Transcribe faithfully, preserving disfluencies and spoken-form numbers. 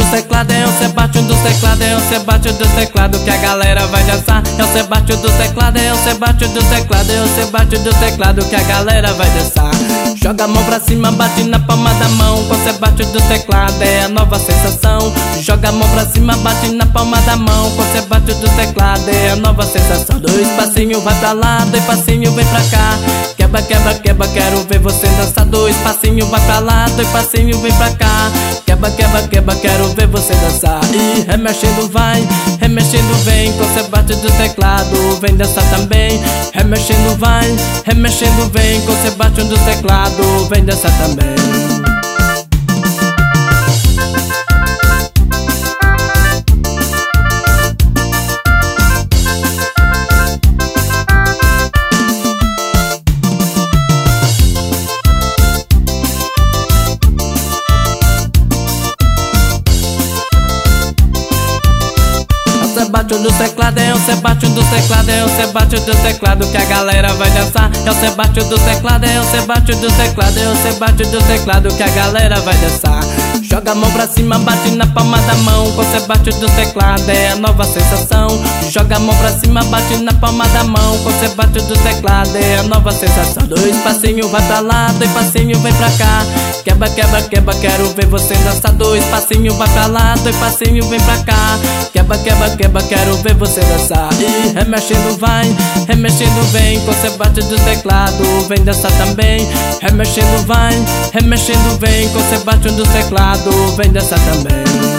dos teclados, é o Sebastião dos teclados, é o Sebastião dos teclados que a galera vai dançar. É o Sebastião dos teclados, é o Sebastião dos teclados, é o Sebastião dos teclados que a galera vai dançar. Joga a mão pra cima, bate na palma da mão, com o Sebastião dos teclados é a nova sensação. Joga a mão pra cima, bate na palma da mão, com o Sebastião dos teclados é a nova sensação. Dois passinhos vai pra lá, dois passinhos vem pra cá. Quebra, quebra, quebra, quero ver você dançar. Dois passinhos vai pra lá, dois passinhos vem pra cá. Quebra, quebra, quebra, quero ver você dançar. E remexendo vai, remexendo vem, com o Sebastião do teclado vem dançar também. Remexendo vai, remexendo vem, com o Sebastião do teclado vem dançar também. Sebastião dos teclados, é o Sebastião dos teclados, é o Sebastião dos teclados que a galera vai dançar. É o Sebastião dos teclados, é o Sebastião dos teclados, é o Sebastião dos teclados que a galera vai dançar. Joga a mão pra cima, bate na palma da mão, com o Sebastião dos teclados é a nova sensação. Joga a mão pra cima, bate na palma da mão, com o Sebastião dos teclados é a nova sensação. Dois passinhos vai pra lá, dois passinhos vem pra cá. Quebra, quebra, quebra, quero ver você dançar. Dois passinhos vai pra lá, dois passinhos vem pra cá. Quebra, quebra, quebra, quero ver você dançar. E remexendo vai, remexendo vem, com o Sebastião do teclado vem dançar também. Remexendo vai, remexendo vem, com o Sebastião do teclado vem dançar também.